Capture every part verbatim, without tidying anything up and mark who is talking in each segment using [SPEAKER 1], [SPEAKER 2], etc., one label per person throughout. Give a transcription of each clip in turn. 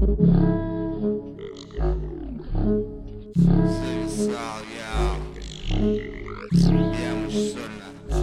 [SPEAKER 1] Зависал я, я муж сольно.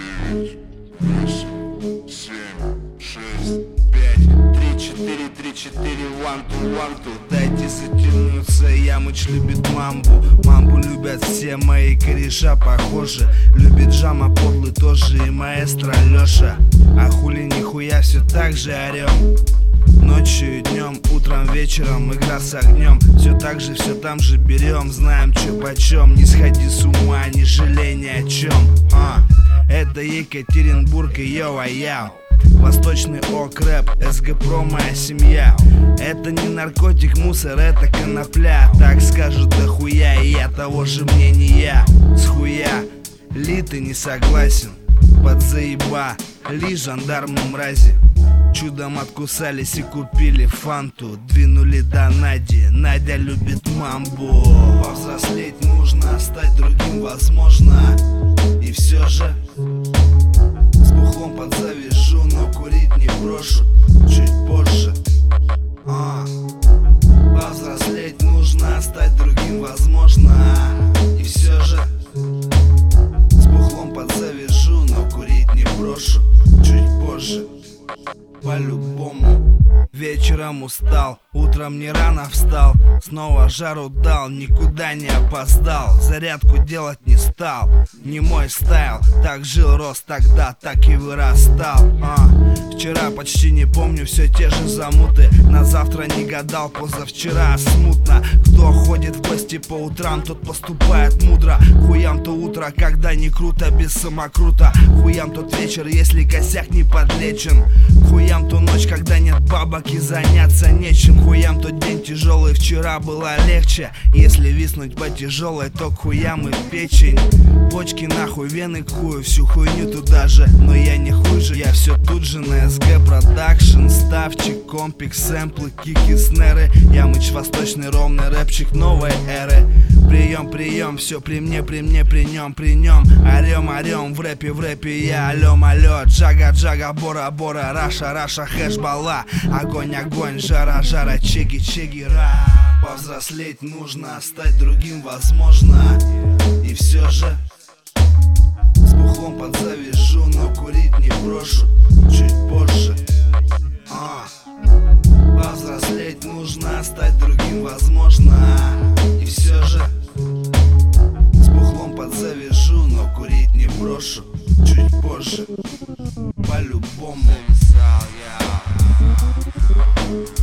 [SPEAKER 1] восемь, семь, шесть, пять, три, четыре, три, четыре, one, two, one, two. Дайте затянуться, Ямыч любит мамбу. Мамбу любят все мои кореша, похожи. Любит Джама подлый тоже и маэстро Лёша. А хули нихуя все так же орем. Ночью и днем, утром, вечером, игра с огнем. Все так же, все там же берем. Знаем, чё почем. Не сходи с ума, не жалей ни о чем. а, Это Екатеринбург и йоу-яу. Восточный ок-рэп, СГ-про моя семья. Это не наркотик, мусор, это конопля. Так скажут дохуя, и я того же мнения. Схуя, ли ты не согласен? Подзаеба, ли жандармы мрази. Чудом откусались и купили фанту. Двинули до Нади, Надя любит мамбу. Повзрослеть нужно, стать другим возможно. И все же с бухлом подзавяжу, но курить не брошу. Чуть позже а. Повзрослеть нужно, стать другим возможно. И все же с бухлом подзавяжу, но курить не брошу. Чуть позже по-любому. Вечером устал, утром не рано встал. Снова жару дал, никуда не опоздал. Зарядку делать не стал, не мой стайл. Так жил, рос тогда, так и вырастал. а. Вчера почти не помню, все те же замуты. На завтра не гадал, позавчера смутно. Кто ходит в гости по утрам, тот поступает мудро. Хуям то утро, когда не круто, без самокрута. Хуям тот вечер, если косяк не подлечен. Хуям ту ночь, когда нет бабок и заняться нечем. Хуям тот день тяжелый, вчера было легче. Если виснуть по тяжелой, то к хуям и печень. Почки нахуй, вены к хую, всю хуйню туда же. Но я не хуже, я все тут же на СГ Продакшн. Ставчик, компик, сэмплы, кики, снеры. Ямыч восточный ровный рэпчик новой эры. Прием, прием, все при мне, при мне, при нем, при нем. Орем, орем, в рэпе, в рэпе я алем, алё. Джага, джага, бора, бора, раша, раша, хэшбала. Огонь, огонь, жара, жара, чеги, чеги, ра. Повзрослеть нужно, стать другим возможно. И все же с бухлом подзавяжу, но курить не брошу. Чуть позже а. Повзрослеть нужно, стать другим возможно. И все же с бухлом подзавяжу, но курить не брошу. Чуть позже по-любому.